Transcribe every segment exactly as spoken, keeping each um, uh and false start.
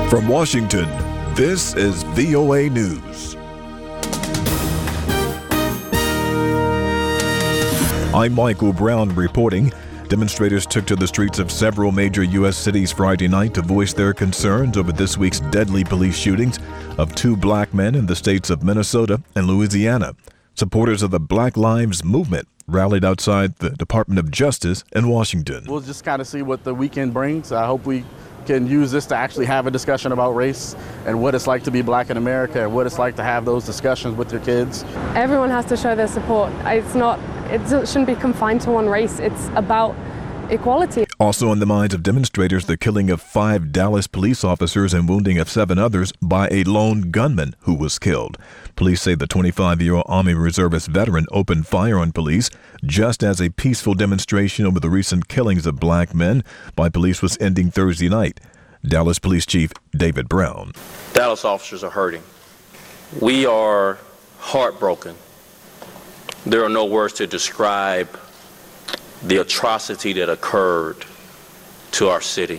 From Washington, this is V O A News. I'm Michael Brown reporting. Demonstrators took to the streets of several major U S cities Friday night to voice their concerns over this week's deadly police shootings of two black men in the states of Minnesota and Louisiana. Supporters of the Black Lives Movement rallied outside the Department of Justice in Washington. We'll just kind of see what the weekend brings. I hope we can use this to actually have a discussion about race and what it's like to be black in America and what it's like to have those discussions with your kids. Everyone has to show their support. It's not, it shouldn't be confined to one race. It's about equality. Also on the minds of demonstrators, the killing of five Dallas police officers and wounding of seven others by a lone gunman who was killed. Police say the twenty-five-year-old Army Reservist veteran opened fire on police just as a peaceful demonstration over the recent killings of black men by police was ending Thursday night. Dallas Police Chief David Brown. Dallas officers are hurting. We are heartbroken. There are no words to describe the atrocity that occurred to our city.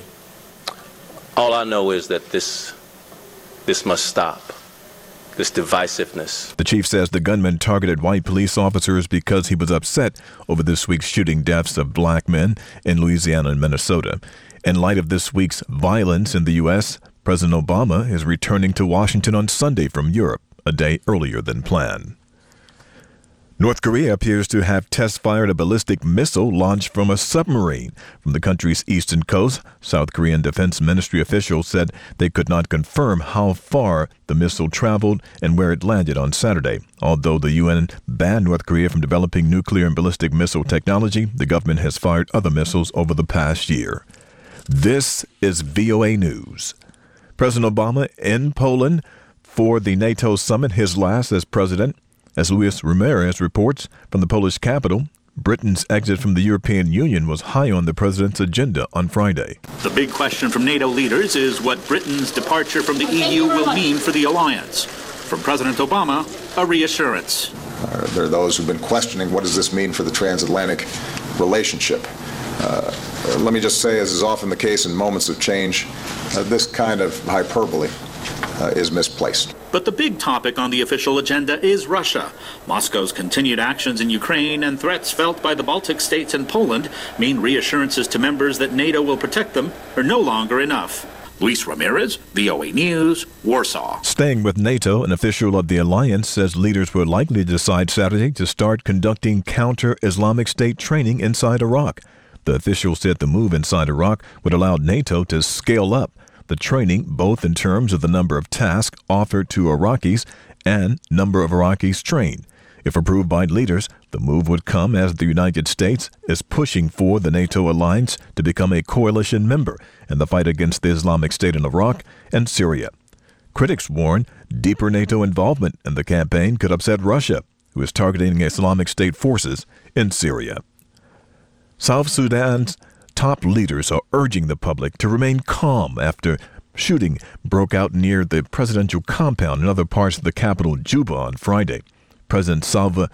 All I know is that this this must stop, this divisiveness. The chief says the gunman targeted white police officers because he was upset over this week's shooting deaths of black men in Louisiana and Minnesota. In light of this week's violence in the U S, President Obama is returning to Washington on Sunday from Europe, a day earlier than planned. North Korea appears to have test-fired a ballistic missile launched from a submarine from the country's eastern coast. South Korean Defense Ministry officials said they could not confirm how far the missile traveled and where it landed on Saturday. Although the U N banned North Korea from developing nuclear and ballistic missile technology, the government has fired other missiles over the past year. This is V O A News. President Obama in Poland for the NATO summit, his last as president. As Luis Ramirez reports from the Polish capital, Britain's exit from the European Union was high on the president's agenda on Friday. The big question from NATO leaders is what Britain's departure from the E U will mean for the alliance. From President Obama, a reassurance. Uh, there are those who've been questioning what does this mean for the transatlantic relationship. Uh, let me just say, as is often the case in moments of change, uh, this kind of hyperbole uh, is misplaced. But the big topic on the official agenda is Russia. Moscow's continued actions in Ukraine and threats felt by the Baltic states and Poland mean reassurances to members that NATO will protect them are no longer enough. Luis Ramirez, V O A News, Warsaw. Staying with NATO, an official of the alliance says leaders were likely to decide Saturday to start conducting counter-Islamic State training inside Iraq. The official said the move inside Iraq would allow NATO to scale up the training, both in terms of the number of tasks offered to Iraqis and number of Iraqis trained. If approved by leaders, the move would come as the United States is pushing for the NATO alliance to become a coalition member in the fight against the Islamic State in Iraq and Syria. Critics warn deeper NATO involvement in the campaign could upset Russia, who is targeting Islamic State forces in Syria. South Sudan's top leaders are urging the public to remain calm after shooting broke out near the presidential compound in other parts of the capital, Juba, on Friday. President Salva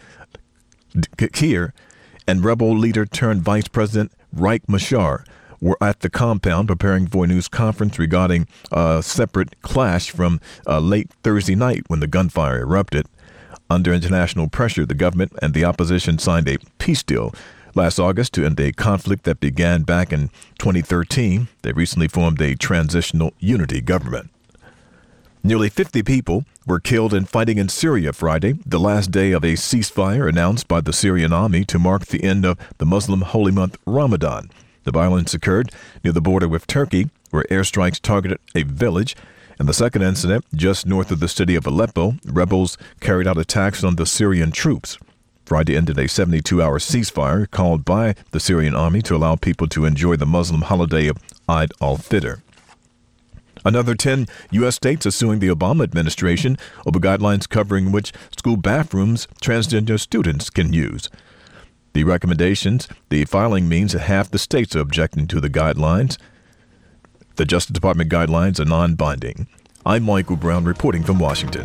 Kiir and rebel leader turned Vice President Riek Machar were at the compound preparing for a news conference regarding a separate clash from uh, late Thursday night when the gunfire erupted. Under international pressure, the government and the opposition signed a peace deal last August to end a conflict that began back in twenty thirteen. They recently formed a transitional unity government. Nearly fifty people were killed in fighting in Syria Friday, the last day of a ceasefire announced by the Syrian army to mark the end of the Muslim holy month Ramadan. The violence occurred near the border with Turkey, where airstrikes targeted a village. In the second incident, just north of the city of Aleppo, rebels carried out attacks on the Syrian troops. Friday ended a seventy-two hour ceasefire called by the Syrian army to allow people to enjoy the Muslim holiday of Eid al-Fitr. Another ten U S states are suing the Obama administration over guidelines covering which school bathrooms transgender students can use. The recommendations, the filing means that half the states are objecting to the guidelines. The Justice Department guidelines are non-binding. I'm Michael Brown reporting from Washington.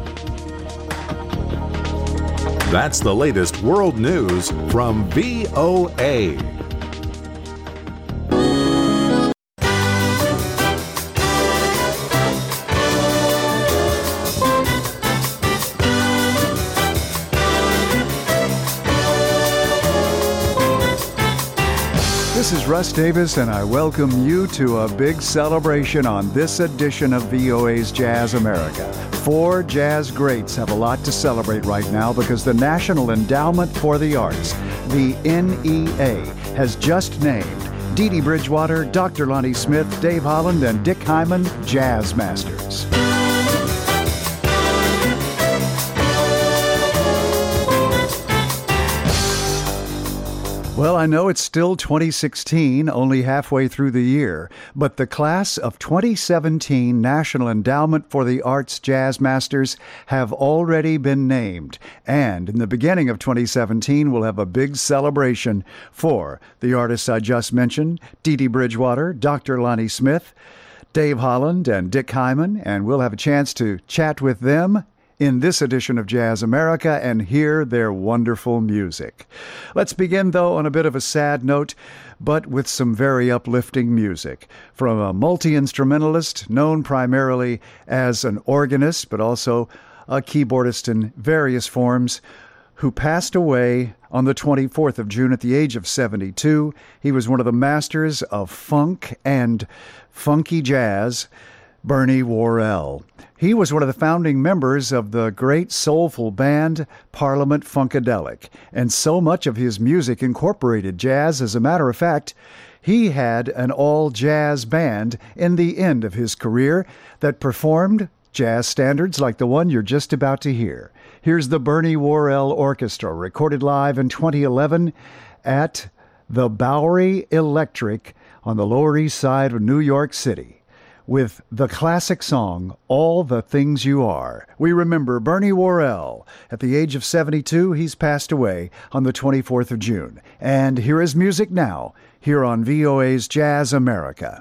That's the latest world news from V O A. is Russ Davis, and I welcome you to a big celebration on this edition of V O A's Jazz America. Four jazz greats have a lot to celebrate right now because the National Endowment for the Arts, the N E A, has just named Dee Dee Bridgewater, Doctor Lonnie Smith, Dave Holland, and Dick Hyman Jazz Masters. Well, I know it's still twenty sixteen, only halfway through the year, but the class of twenty seventeen National Endowment for the Arts Jazz Masters have already been named. And in the beginning of twenty seventeen, we'll have a big celebration for the artists I just mentioned, Dee Dee Bridgewater, Doctor Lonnie Smith, Dave Holland, and Dick Hyman, and we'll have a chance to chat with them in this edition of Jazz America and hear their wonderful music. Let's begin, though, on a bit of a sad note, but with some very uplifting music from a multi-instrumentalist known primarily as an organist, but also a keyboardist in various forms, who passed away on the twenty-fourth of June at the age of seventy-two. He was one of the masters of funk and funky jazz, Bernie Worrell. He was one of the founding members of the great soulful band Parliament Funkadelic, and so much of his music incorporated jazz. As a matter of fact, he had an all-jazz band in the end of his career that performed jazz standards like the one you're just about to hear. Here's the Bernie Worrell Orchestra, recorded live in twenty eleven at the Bowery Electric on the Lower East Side of New York City, with the classic song, All the Things You Are. We remember Bernie Worrell. At the age of seventy-two, he's passed away on the twenty-fourth of June. And here is music now, here on V O A's Jazz America.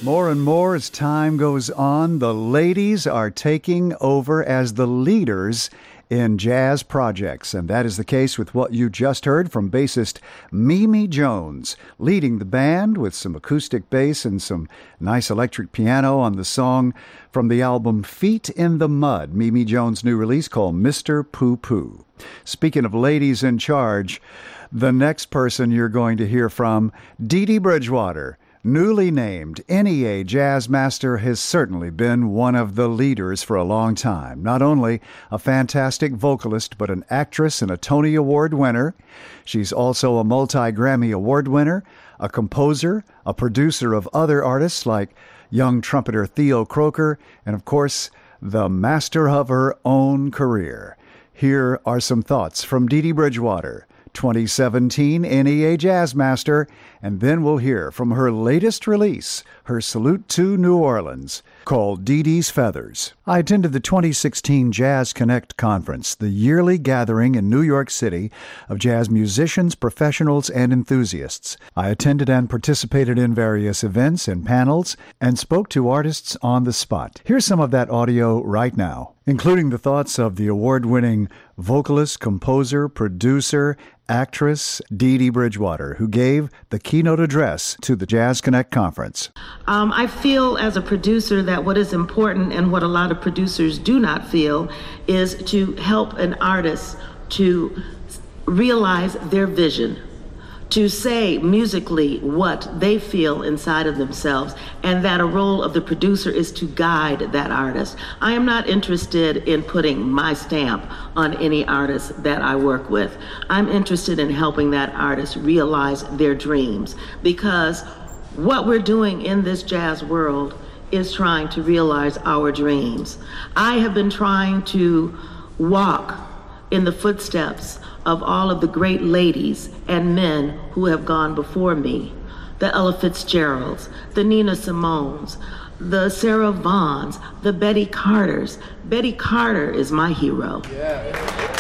more and more as time goes on, the ladies are taking over as the leaders in jazz projects, and that is the case with what you just heard from bassist Mimi Jones, leading the band with some acoustic bass and some nice electric piano on the song from the album Feet in the Mud, Mimi Jones' new release called Mister Poo Poo. Speaking of ladies in charge, the next person you're going to hear from, Dee Dee Bridgewater. Newly named N E A Jazz Master, has certainly been one of the leaders for a long time. Not only a fantastic vocalist, but an actress and a Tony Award winner. She's also a multi-Grammy Award winner, a composer, a producer of other artists like young trumpeter Theo Croker, and of course, the master of her own career. Here are some thoughts from Dee Dee Bridgewater, twenty seventeen N E A Jazz Master, and then we'll hear from her latest release, her Salute to New Orleans, called Dee Dee's Feathers. I attended the twenty sixteen Jazz Connect Conference, the yearly gathering in New York City of jazz musicians, professionals, and enthusiasts. I attended and participated in various events and panels and spoke to artists on the spot. Here's some of that audio right now, including the thoughts of the award-winning vocalist, composer, producer, actress Dee Dee Bridgewater, who gave the keynote address to the Jazz Connect Conference. Um, I feel as a producer that what is important and what a lot of producers do not feel is to help an artist to realize their vision, to say musically what they feel inside of themselves, and that a role of the producer is to guide that artist. I am not interested in putting my stamp on any artist that I work with. I'm interested in helping that artist realize their dreams, because what we're doing in this jazz world is trying to realize our dreams. I have been trying to walk in the footsteps of all of the great ladies and men who have gone before me. The Ella Fitzgeralds, the Nina Simones, the Sarah Vaughns, the Betty Carters. Betty Carter is my hero. Yeah.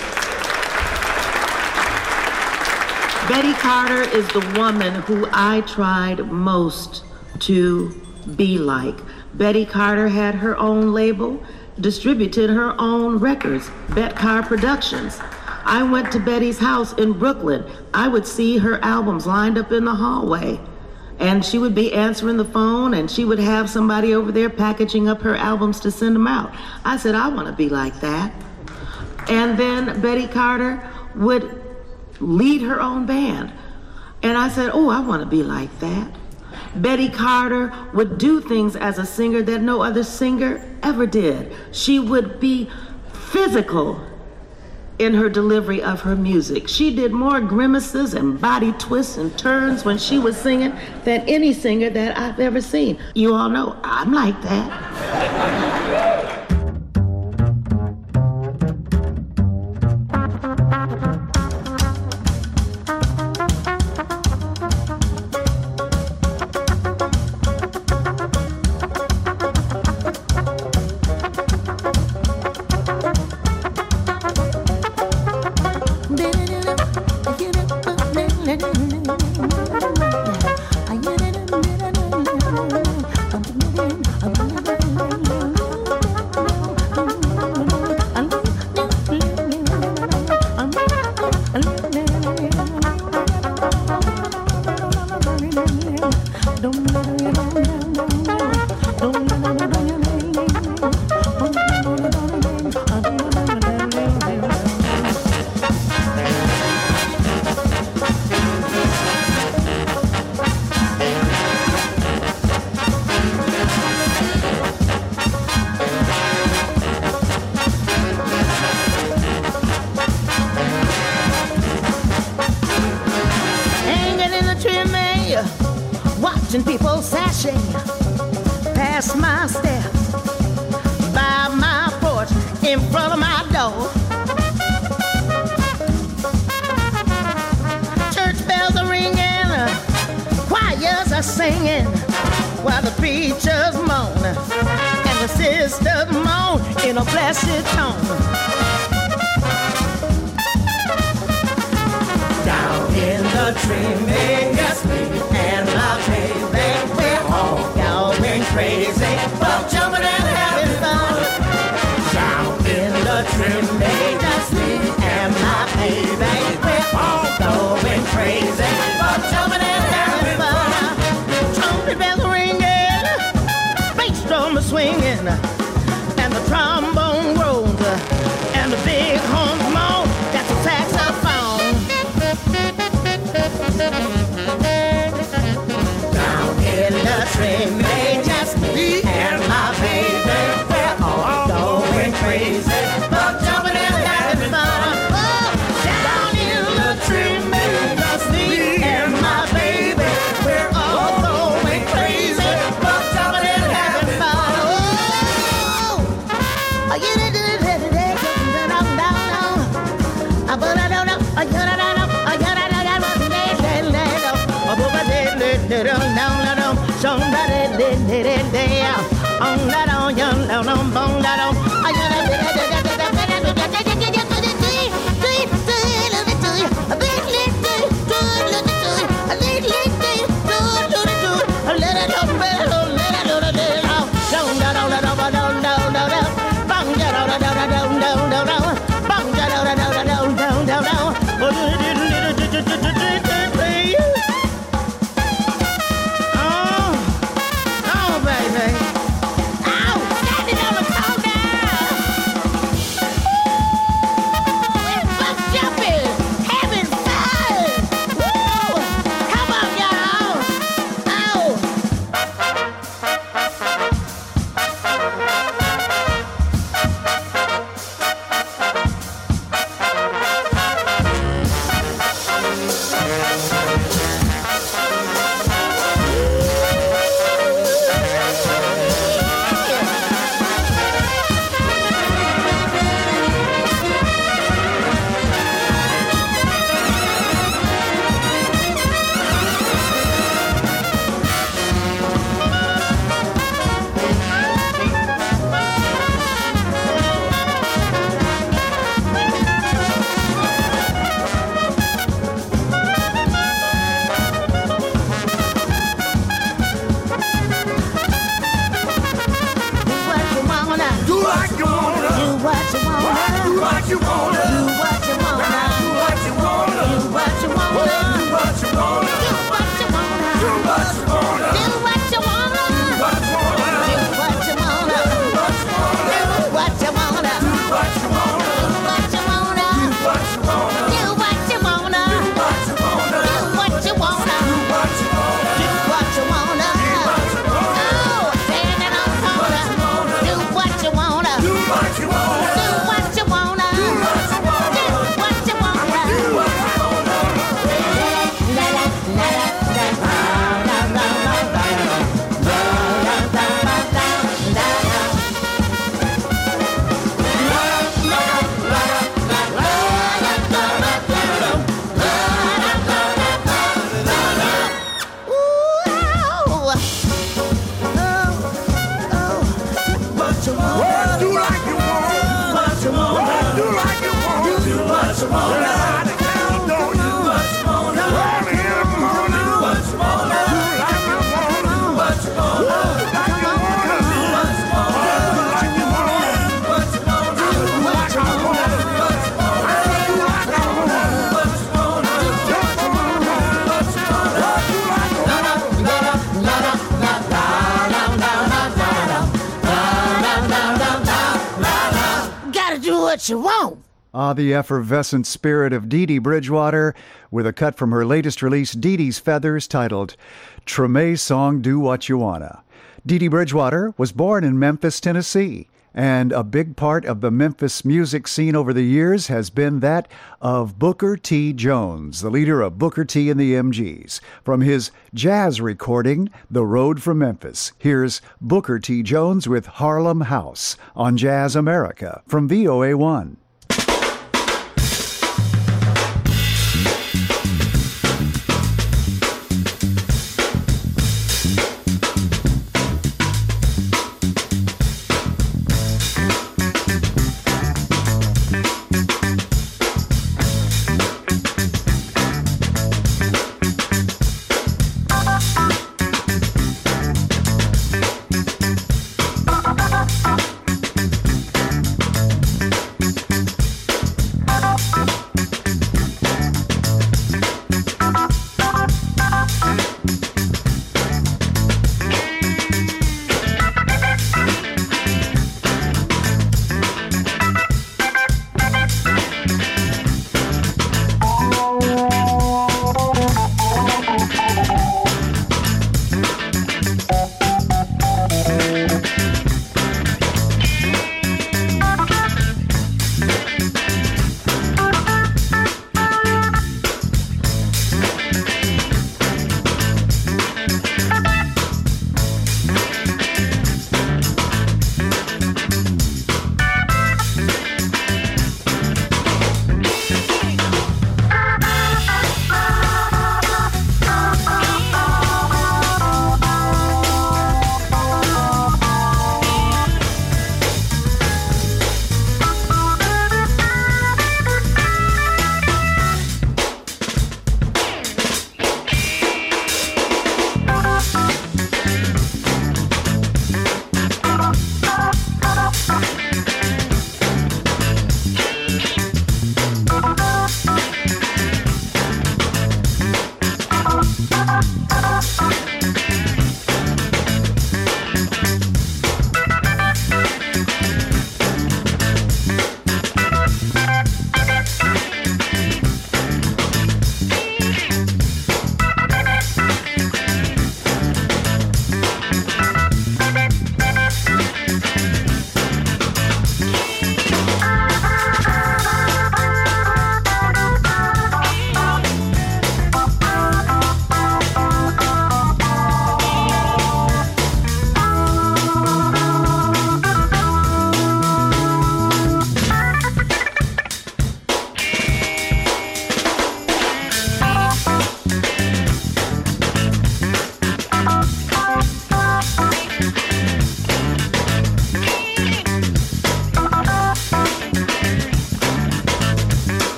Betty Carter is the woman who I tried most to be like. Betty Carter had her own label, distributed her own records, Bet Car Productions. I went to Betty's house in Brooklyn. I would see her albums lined up in the hallway, and she would be answering the phone, and she would have somebody over there packaging up her albums to send them out. I said, I want to be like that. And then Betty Carter would lead her own band. And I said, oh, I want to be like that. Betty Carter would do things as a singer that no other singer ever did. She would be physical in her delivery of her music. She did more grimaces and body twists and turns when she was singing than any singer that I've ever seen. You all know I'm like that. Watching people sashing past my steps, by my porch, in front of my door. Church bells are ringing, choirs are singing, while the preachers moan and the sisters moan in a blessed tone. Down in the tree, make us sleep and I'll take that we're all going crazy, but jumping and having fun. Down in the trim, they just me and my baby. We're all going crazy, but jumping and having fun. Trumpet bells ringing, bass drum swinging, and the trombone rolls, and the big horn moan. That's a saxophone. Down in the trim, they just me and my baby. We're all going crazy, but jumping and having fun. Oh, down in the trim, they just me and my baby. We're all going crazy, but jumping and having fun. Oh, I get it, it, it, it, it, down, down, down. I put it down, I get it down, I get it down, I get it down. I put it down, down, down. Somebody did it, it, down. On that on young, down, on bone, that on. I get it, it, it, it, it, what you want. Ah, the effervescent spirit of Dee Dee Bridgewater with a cut from her latest release, Dee Dee's Feathers, titled Treme's song, Do What You Wanna. Dee Dee Bridgewater was born in Memphis, Tennessee, and a big part of the Memphis music scene over the years has been that of Booker T. Jones, the leader of Booker T. and the M Gs. From his jazz recording, The Road from Memphis, here's Booker T. Jones with Harlem House on Jazz America from V O A one.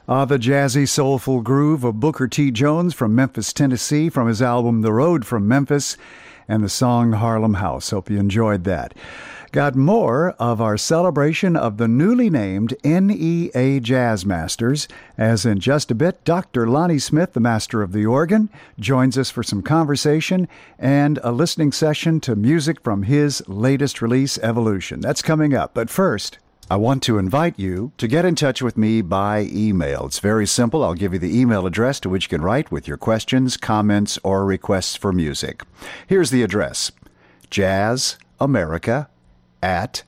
Ah, the jazzy, soulful groove of Booker T. Jones from Memphis, Tennessee, from his album The Road from Memphis, and the song Harlem House. Hope you enjoyed that. Got more of our celebration of the newly named N E A Jazz Masters, as in just a bit, Doctor Lonnie Smith, the master of the organ, joins us for some conversation and a listening session to music from his latest release, Evolution. That's coming up. But first, I want to invite you to get in touch with me by email. It's very simple. I'll give you the email address to which you can write with your questions, comments, or requests for music. Here's the address: jazzamerica at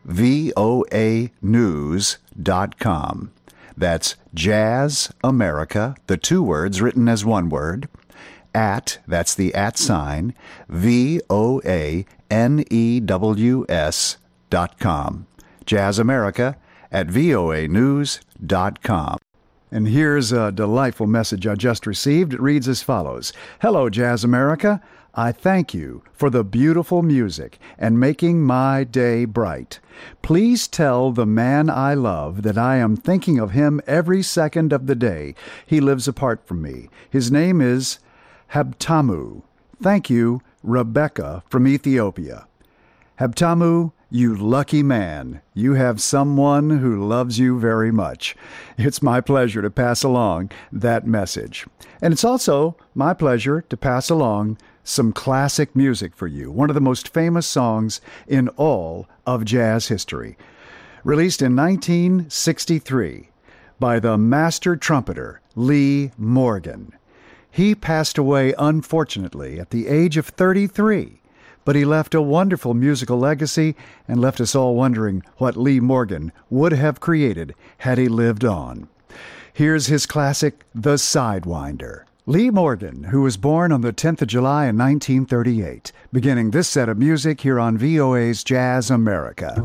voa news dot com. That's jazzamerica, the two words written as one word, at, that's the at sign, V O A N E W S dot com. jazzamerica at voa news dot com. And here's a delightful message I just received. It reads as follows: Hello, Jazz America. I thank you for the beautiful music and making my day bright. Please tell the man I love that I am thinking of him every second of the day. He lives apart from me. His name is Habtamu. Thank you, Rebecca from Ethiopia. Habtamu, you lucky man. You have someone who loves you very much. It's my pleasure to pass along that message. And it's also my pleasure to pass along some classic music for you, one of the most famous songs in all of jazz history. Released in nineteen sixty-three by the master trumpeter Lee Morgan. He passed away, unfortunately, at the age of thirty-three. But he left a wonderful musical legacy and left us all wondering what Lee Morgan would have created had he lived on. Here's his classic, The Sidewinder. Lee Morgan, who was born on the tenth of July in nineteen thirty-eight, beginning this set of music here on V O A's Jazz America.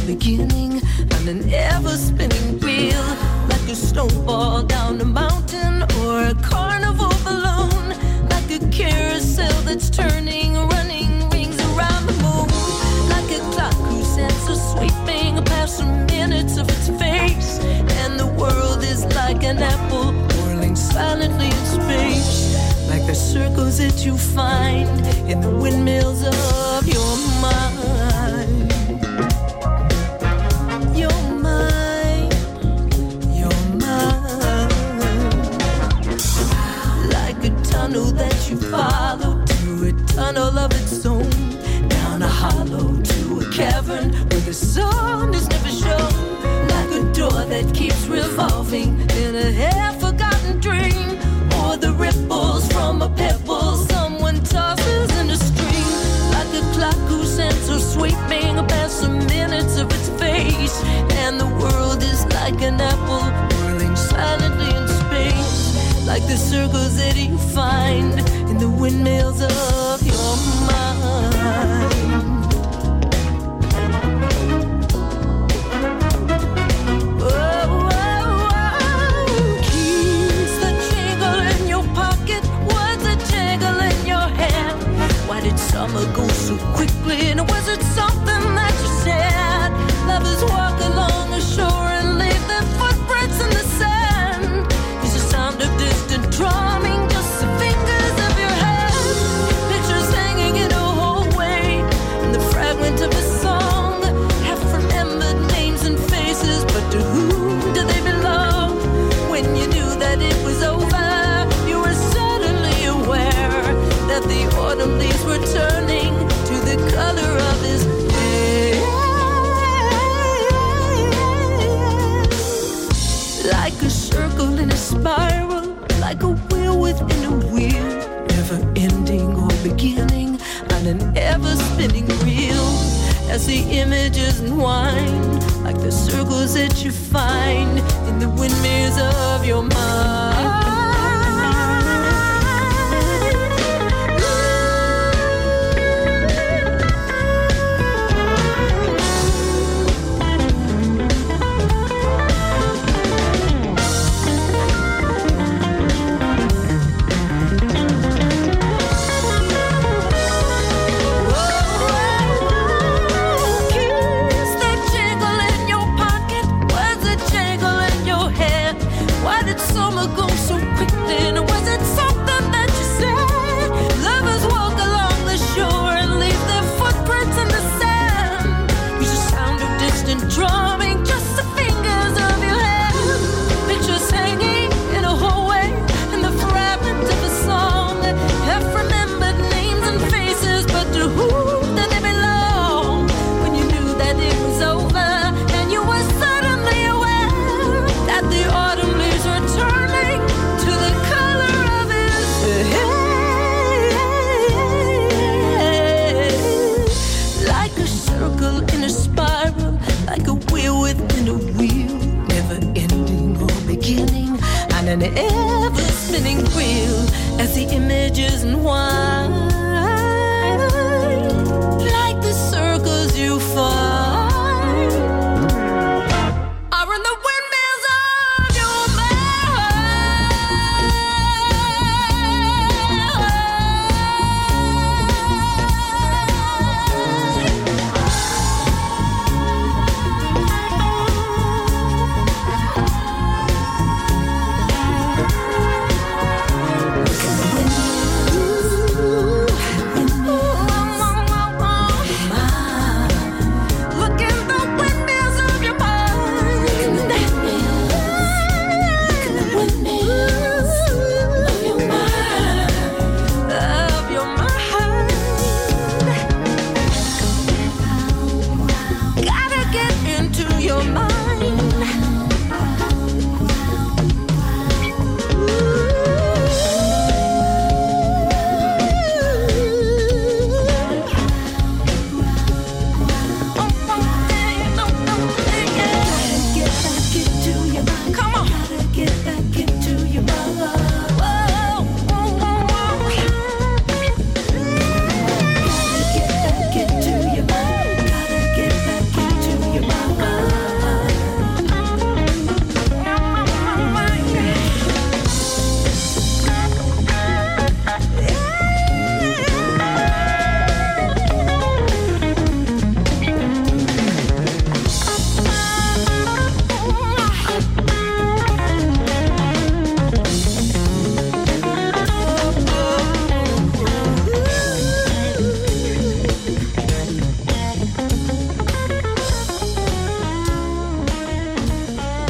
beginning on an ever-spinning wheel, like a snowball down a mountain or a carnival balloon, like a carousel that's turning, running rings around the moon, like a clock whose hands are sweeping past the minutes of its face, and the world is like an apple whirling silently in space, like the circles that you find in the windmills of your mind. Your mind, your mind. Like a tunnel that you follow through a tunnel of its own, down a hollow to a cavern where the sun is never shown, like a door that keeps revolving in a half-forgotten dream, or the ripples from a pebble someone tosses in a stream, like a clock whose hands are sweeping past the minutes of its face, and the world is like an apple whirling silently in space, like the circles that you find in the windmills of your mind. Summer goes so quickly, and was it something that you said? Lovers walk along the shore and leave their footprints in the sand. Is the sound of distant drumming just the fingers of your hand? Pictures hanging in a hallway, in the fragment of a song, half remembered names and faces, but to whom do they belong? When you knew that it was over, you were suddenly aware that the autumn leaves were turning to the color of his hair. Like a circle in a spiral, like a wheel within a wheel, never ending or beginning on an ever-spinning reel, as the images unwind, like the circles that you find in the windmills of your mind. An ever-spinning wheel, as the images unwind, like the circles you find are in the windmills of your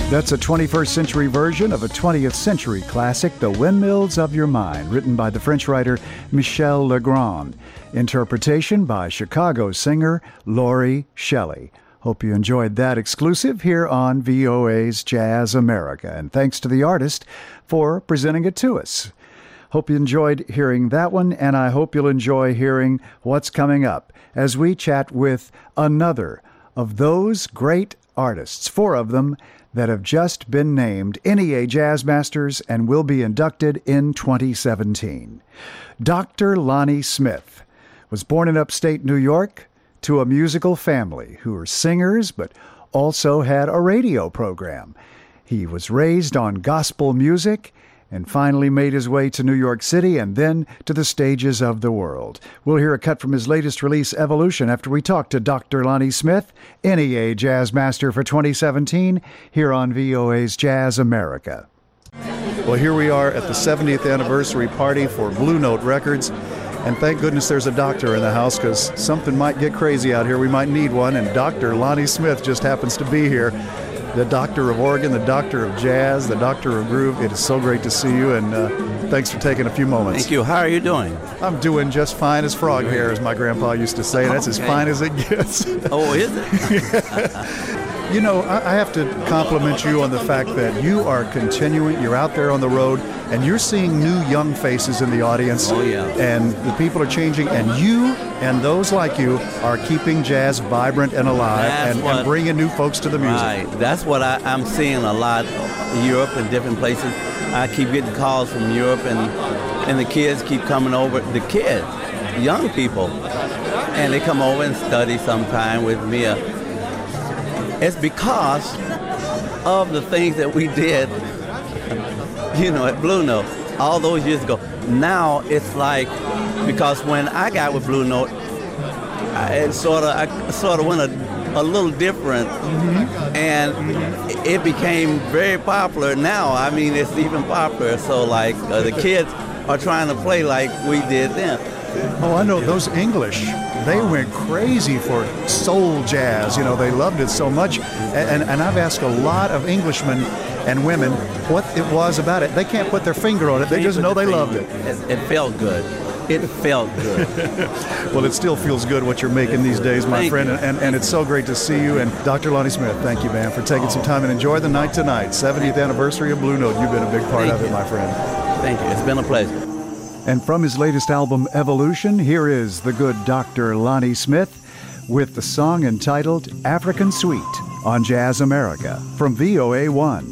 That's a twenty-first century version of a twentieth century classic, The Windmills of Your Mind, written by the French writer Michel Legrand. Interpretation by Chicago singer Laurie Shelley. Hope you enjoyed that exclusive here on V O A's Jazz America. And thanks to the artist for presenting it to us. Hope you enjoyed hearing that one, and I hope you'll enjoy hearing what's coming up as we chat with another of those great artists, four of them, that have just been named N E A Jazz Masters and will be inducted in twenty seventeen. Doctor Lonnie Smith was born in upstate New York to a musical family who were singers but also had a radio program. He was raised on gospel music and finally made his way to New York City and then to the stages of the world. We'll hear a cut from his latest release, Evolution, after we talk to Doctor Lonnie Smith, N E A Jazz Master for twenty seventeen, here on V O A's Jazz America. Well, here we are at the seventieth anniversary party for Blue Note Records. And thank goodness there's a doctor in the house, because something might get crazy out here. We might need one, and Doctor Lonnie Smith just happens to be here. The doctor of organ, the doctor of jazz, the doctor of groove. It is so great to see you, and uh, thanks for taking a few moments. Thank you. How are you doing? I'm doing just fine as frog hair, as my grandpa used to say. That's okay. As fine as it gets. Oh, is it? You know, I have to compliment you on the fact that you are continuing, you're out there on the road, and you're seeing new young faces in the audience. Oh, yeah. And the people are changing, and you and those like you are keeping jazz vibrant and alive and, what, and bringing new folks to the music. Right. That's what I, I'm seeing a lot in Europe and different places. I keep getting calls from Europe, and, and the kids keep coming over. The kids, young people, and they come over and study sometime with me. Uh, It's because of the things that we did, you know, at Blue Note all those years ago. Now it's like, because when I got with Blue Note, I, it sort of, I sort of went a, a little different, mm-hmm. and mm-hmm. it became very popular. Now, I mean, it's even popular. So, like, uh, the kids are trying to play like we did then. Oh, I know those English. They went crazy for soul jazz. You know, they loved it so much. And, and, and I've asked a lot of Englishmen and women what it was about it. They can't put their finger on it. They just know they loved it. It, it felt good. It felt good. Well, it still feels good what you're making these days, my thank friend. And, and, and it's so great to see you. And Doctor Lonnie Smith, thank you, man, for taking some time and enjoy the night tonight. seventieth anniversary of Blue Note. You've been a big part thank of it, you. my friend. Thank you. It's been a pleasure. And from his latest album, Evolution, here is the good Doctor Lonnie Smith with the song entitled African Suite on Jazz America from V O A one.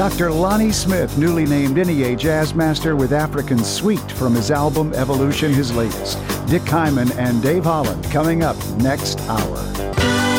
Doctor Lonnie Smith, newly named N E A Jazz Master with African Suite from his album Evolution, his latest. Dick Hyman and Dave Holland coming up next hour.